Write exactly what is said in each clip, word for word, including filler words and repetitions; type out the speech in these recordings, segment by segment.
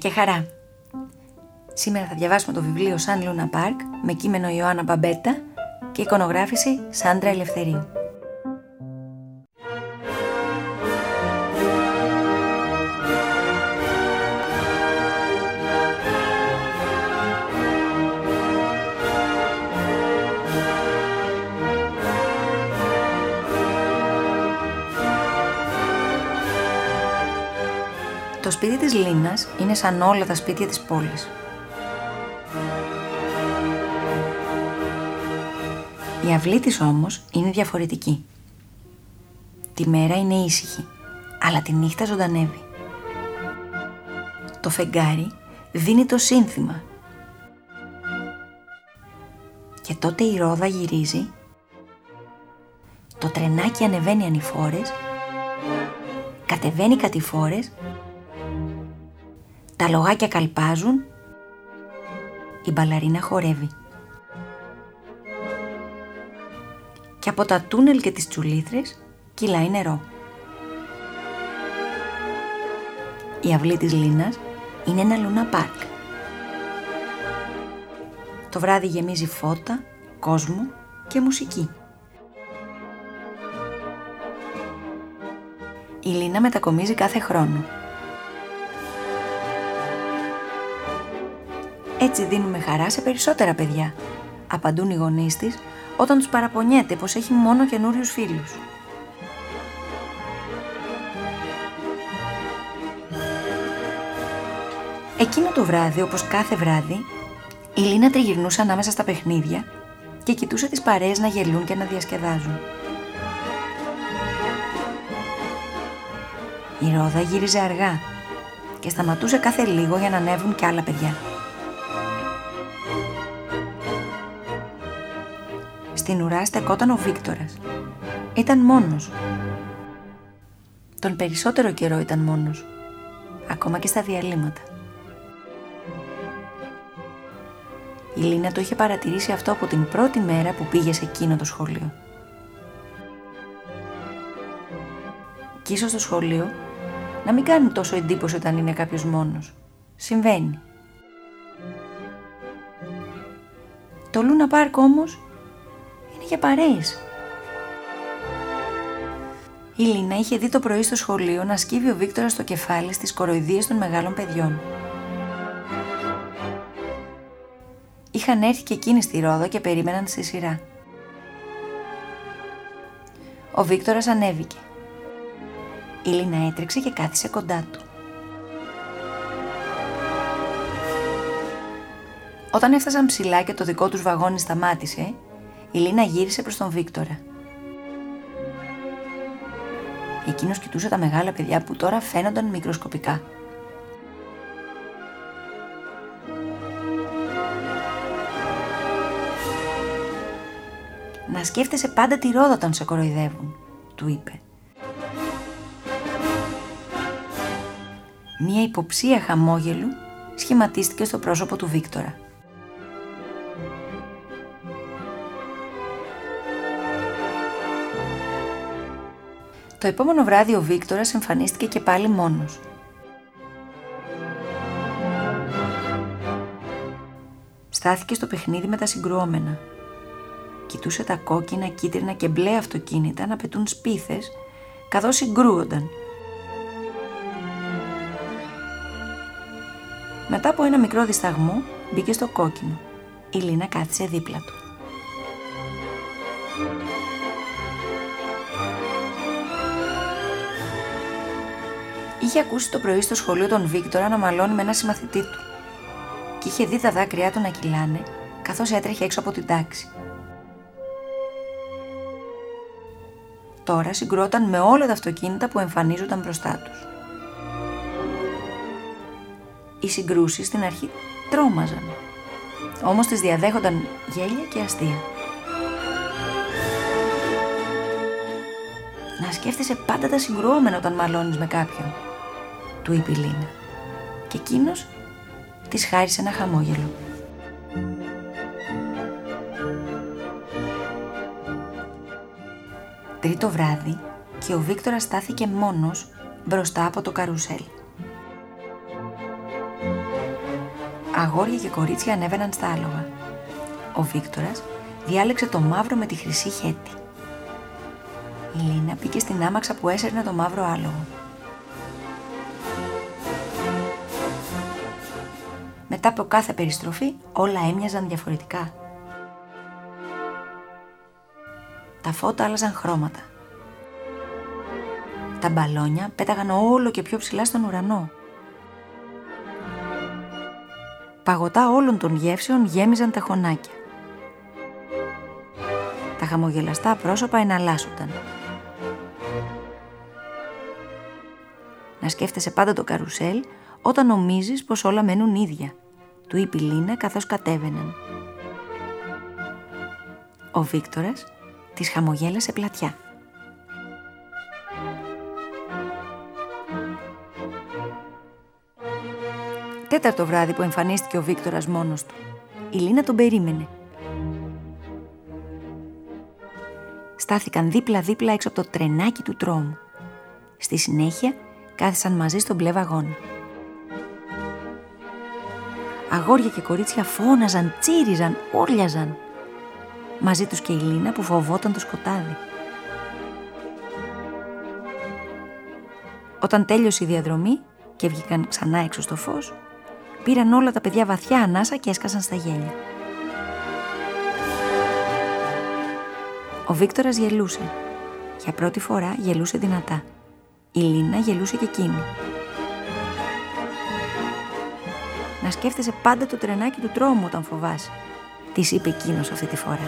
και χαρά. Σήμερα θα διαβάσουμε το βιβλίο Σαν Λούνα Πάρκ με κείμενο Ιωάννα Μπαμπέτα και εικονογράφηση Σάντρα Ελευθερίου. Το σπίτι της Λίνας είναι σαν όλα τα σπίτια της πόλης. Η αυλή της όμως είναι διαφορετική. Τη μέρα είναι ήσυχη, αλλά τη νύχτα ζωντανεύει. Το φεγγάρι δίνει το σύνθημα. Και τότε η ρόδα γυρίζει, το τρενάκι ανεβαίνει ανηφόρες, κατεβαίνει κατηφόρες, τα λογάκια καλπάζουν, η μπαλαρίνα χορεύει. Και από τα τούνελ και τις τσουλήθρες κυλάει νερό. Η αυλή της Λίνας είναι ένα Λούνα Πάρκ. Το βράδυ γεμίζει φώτα, κόσμο και μουσική. Η Λίνα μετακομίζει κάθε χρόνο. Έτσι δίνουμε χαρά σε περισσότερα παιδιά, απαντούν οι γονείς της όταν τους παραπονιέται πως έχει μόνο καινούριους φίλους. Εκείνο το βράδυ, όπως κάθε βράδυ, η Λίνα τριγυρνούσε ανάμεσα στα παιχνίδια και κοιτούσε τις παρέες να γελούν και να διασκεδάζουν. Η ρόδα γύριζε αργά και σταματούσε κάθε λίγο για να ανέβουν κι άλλα παιδιά. Στην ουρά στεκόταν ο Βίκτορας. Ήταν μόνος. Τον περισσότερο καιρό ήταν μόνος, ακόμα και στα διαλύματα. Η Λίνα το είχε παρατηρήσει αυτό από την πρώτη μέρα που πήγε σε εκείνο το σχολείο. Κι ίσως στο σχολείο να μην κάνει τόσο εντύπωση όταν είναι κάποιος μόνος. Συμβαίνει. Το Λούνα Πάρκ όμως είναι για παρέες. Η Λίνα είχε δει το πρωί στο σχολείο να σκύβει ο Βίκτορας στο κεφάλι στις κοροϊδίες των μεγάλων παιδιών. Είχαν έρθει και εκείνοι στη ρόδα και περίμεναν στη σειρά. Ο Βίκτορας ανέβηκε. Η Λίνα έτρεξε και κάθισε κοντά του. Όταν έφτασαν ψηλά και το δικό τους βαγόνι σταμάτησε, η Λίνα γύρισε προς τον Βίκτορα. Εκείνος κοιτούσε τα μεγάλα παιδιά που τώρα φαίνονταν μικροσκοπικά. «Να σκέφτεσαι πάντα τη ρόδα όταν σε κοροϊδεύουν», του είπε. Μία υποψία χαμόγελου σχηματίστηκε στο πρόσωπο του Βίκτορα. Το επόμενο βράδυ ο Βίκτορας εμφανίστηκε και πάλι μόνος. Στάθηκε στο παιχνίδι με τα συγκρουόμενα. Κοιτούσε τα κόκκινα, κίτρινα και μπλε αυτοκίνητα να πετούν σπίθες καθώς συγκρούονταν. Μετά από ένα μικρό δισταγμό μπήκε στο κόκκινο. Η Λίνα κάθισε δίπλα του. Είχε ακούσει το πρωί στο σχολείο τον Βίκτορα να μαλώνει με ένα συμμαθητή του και είχε δει τα δάκρυά του να κυλάνε καθώς έτρεχε έξω από την τάξη. Τώρα συγκρούονταν με όλα τα αυτοκίνητα που εμφανίζονταν μπροστά τους. Οι συγκρούσεις στην αρχή τρόμαζαν, όμως τις διαδέχονταν γέλια και αστεία. «Να σκέφτεσαι πάντα τα συγκρουόμενα όταν μαλώνεις με κάποιον», του είπε η Λίνα, και εκείνος της χάρισε ένα χαμόγελο. Τρίτο βράδυ και ο Βίκτορας στάθηκε μόνος μπροστά από το καρουσέλ. αγόρια και κορίτσια ανέβαιναν στα άλογα. Ο Βίκτορας διάλεξε το μαύρο με τη χρυσή χέτη. Η Λίνα μπήκε στην άμαξα που έσερνε το μαύρο άλογο. Μετά από κάθε περιστροφή όλα έμοιαζαν διαφορετικά. Τα φώτα άλλαζαν χρώματα. Τα μπαλόνια πέταγαν όλο και πιο ψηλά στον ουρανό. Παγωτά όλων των γεύσεων γέμιζαν τα χωνάκια. Τα χαμογελαστά πρόσωπα εναλλάσσονταν. Να σκέφτεσαι πάντα το καρουσέλ όταν νομίζεις πως όλα μένουν ίδια, του είπε η Λίνα καθώς κατέβαιναν. Ο Βίκτορας της χαμογέλασε πλατιά. Τέταρτο βράδυ που εμφανίστηκε ο Βίκτορας μόνος του. Η Λίνα τον περίμενε. Στάθηκαν δίπλα-δίπλα έξω από το τρενάκι του τρόμου. Στη συνέχεια κάθισαν μαζί στον μπλε βαγόνι. Αγόρια και κορίτσια φώναζαν, τσίριζαν, ούρλιαζαν. Μαζί τους και η Λίνα που φοβόταν το σκοτάδι. Όταν τέλειωσε η διαδρομή και βγήκαν ξανά έξω στο φως, πήραν όλα τα παιδιά βαθιά ανάσα και έσκασαν στα γέλια. Ο Βίκτορας γελούσε. Για πρώτη φορά γελούσε δυνατά. Η Λίνα γελούσε και εκείνη. «Να σκέφτεσαι πάντα το τρενάκι του τρόμου όταν φοβάσαι», της είπε εκείνος αυτή τη φορά.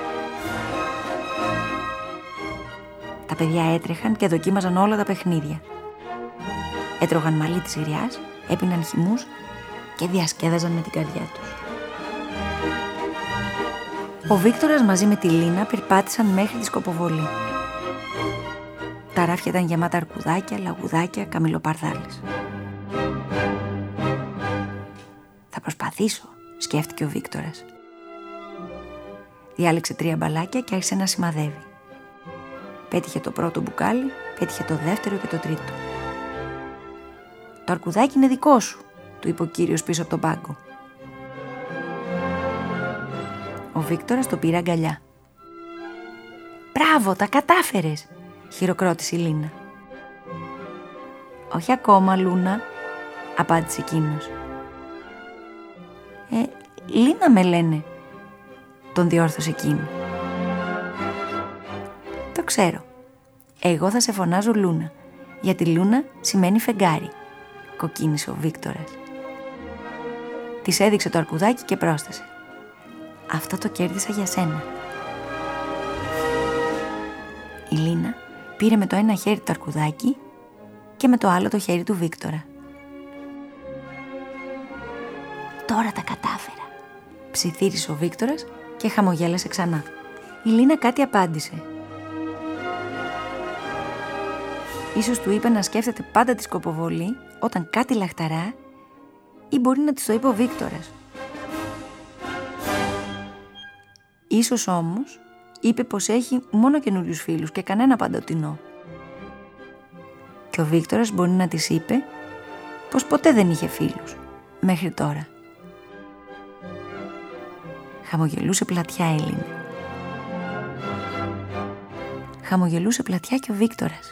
Τα παιδιά έτρεχαν και δοκίμαζαν όλα τα παιχνίδια. Έτρωγαν μαλλί της γριάς, έπιναν χυμούς και διασκέδαζαν με την καρδιά τους. Ο Βίκτορας μαζί με τη Λίνα περπάτησαν μέχρι τη σκοποβολή. Τα ράφια ήταν γεμάτα αρκουδάκια, λαγουδάκια, καμιλοπαρδάλες. «Θα προσπαθήσω», σκέφτηκε ο Βίκτορας. Διάλεξε τρία μπαλάκια και άρχισε να σημαδεύει. Πέτυχε το πρώτο μπουκάλι, πέτυχε το δεύτερο και το τρίτο. «Το αρκουδάκι είναι δικό σου», του είπε ο κύριος πίσω από τον πάγκο. Ο Βίκτορας το πήρε αγκαλιά. «Μπράβο, τα κατάφερες», χειροκρότησε η Λίνα. «Όχι ακόμα, Λούνα», απάντησε εκείνος. «Ε, Λίνα με λένε», τον διόρθωσε εκείνη. «Το ξέρω. Εγώ θα σε φωνάζω Λούνα, γιατί Λούνα σημαίνει φεγγάρι», κοκκίνησε ο Βίκτορας. Της έδειξε το αρκουδάκι και πρόσθεσε: «Αυτό το κέρδισα για σένα». Η Λίνα πήρε με το ένα χέρι το αρκουδάκι και με το άλλο το χέρι του Βίκτορα. «Τώρα τα κατάφερα», ψιθύρισε ο Βίκτορας και χαμογέλασε ξανά. Η Λίνα κάτι απάντησε. Ίσως του είπε να σκέφτεται πάντα τη σκοποβολή όταν κάτι λαχταρά, ή μπορεί να της το είπε ο Βίκτορας. Ίσως όμως είπε πως έχει μόνο καινούριους φίλους και κανένα παντοτινό. Και ο Βίκτορας μπορεί να της είπε πως ποτέ δεν είχε φίλους, μέχρι τώρα. Χαμογελούσε πλατιά η Λίνα. Χαμογελούσε πλατιά και ο Βίκτορας.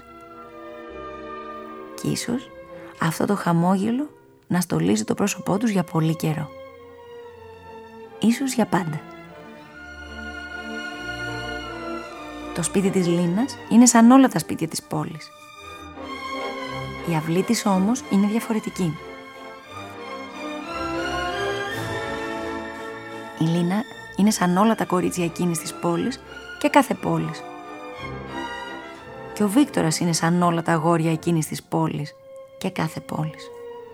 Κι ίσως αυτό το χαμόγελο να στολίζει το πρόσωπό τους για πολύ καιρό. Ίσως για πάντα. Το σπίτι της Λίνας είναι σαν όλα τα σπίτια της πόλης. Η αυλή της όμως είναι διαφορετική. Η Λίνα είναι σαν όλα τα κορίτσια εκείνης της πόλης και κάθε πόλης. Και ο Βίκτορας είναι σαν όλα τα αγόρια εκείνης της πόλης και κάθε πόλης.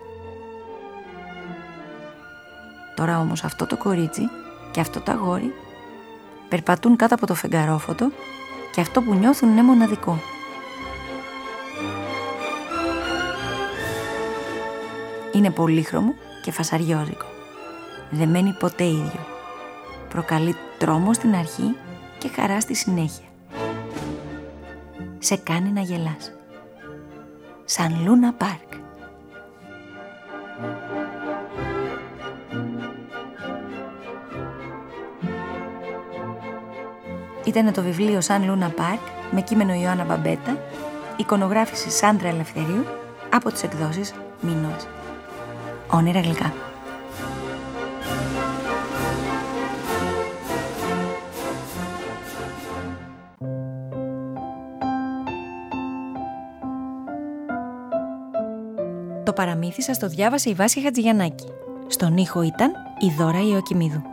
Τώρα όμως αυτό το κορίτσι και αυτό το αγόρι περπατούν κάτω από το φεγγαρόφωτο και αυτό που νιώθουν είναι μοναδικό. Είναι πολύχρωμο και φασαριόζικο. Δεν μένει ποτέ ίδιο. Προκαλεί τρόμο στην αρχή και χαρά στη συνέχεια. Σε κάνει να γελάς. Σαν Λούνα Πάρκ. ήταν το βιβλίο Σαν Λούνα Πάρκ με κείμενο Ιωάννα Μπαμπέτα, εικονογράφηση Σάντρα Ελευθερίου από τις εκδόσεις Μίνωας. Όνειρα γλυκά. Το παραμύθι σας το διάβασε η Βάσια Χατζηγιαννάκη. Στον ήχο ήταν η Δώρα Ιωακημίδου.